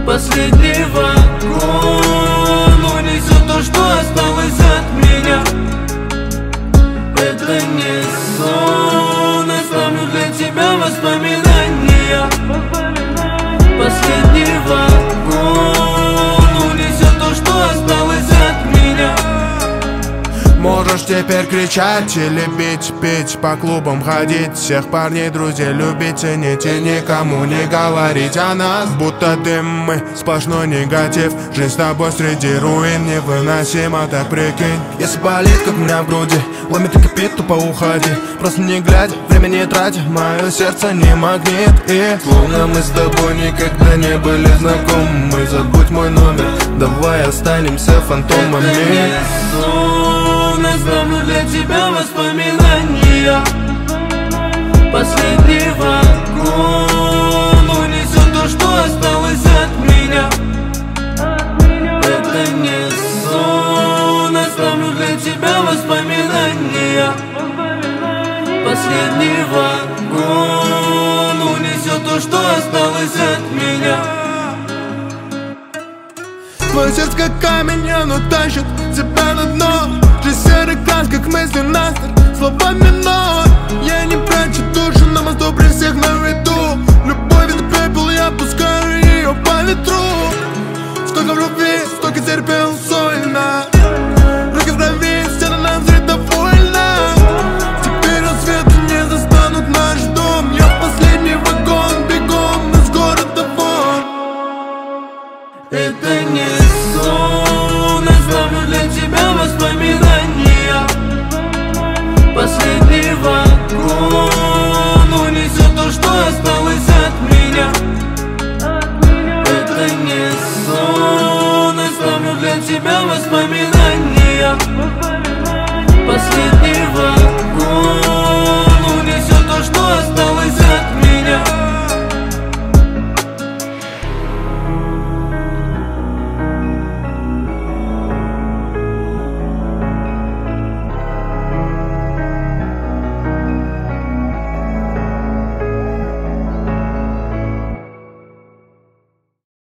Последний вагон унесет то, что осталось от меня. Это не сон, оставлю для тебя воспоминания. Последний вагон унесет то, что осталось от меня. Можешь теперь кричать или бить, пить, по клубам ходить, всех парней, друзей любить, ценить и никому не говорить о нас. Будто дым, мы сплошной негатив. Жизнь с тобой среди руин невыносимо, так прикинь. Если болит, как у меня в груди, ломит и кипит, тупо уходи. Просто не глядя, время не тратя, мое сердце не магнит. И словно мы с тобой никогда не были знакомы. Забудь мой номер, давай останемся фантомами. Оставлю для тебя воспоминания. Последний вагон унесет то, что осталось от меня. Это не сон, оставлю для тебя воспоминания. Последний вагон унесет то, что осталось от меня. Твое сердце как камень, оно тащит тебя на дно. Жизнь серый крас, как мысли настер, словами ноль. Я не прячу душу, на мосту при всех на виду. Любовь это пепел, я пускаю ее по ветру. Сколько в любви, столько терпел сольно. Руки в крови, стены нам зрит довольно. Теперь рассветы не застанут наш дом. Я в последний вагон, бегом из города вон. Это не сон, оставлю для тебя воспоминания. Последний вагон унесет то, что осталось от меня. Это не сон, оставлю для тебя воспоминания.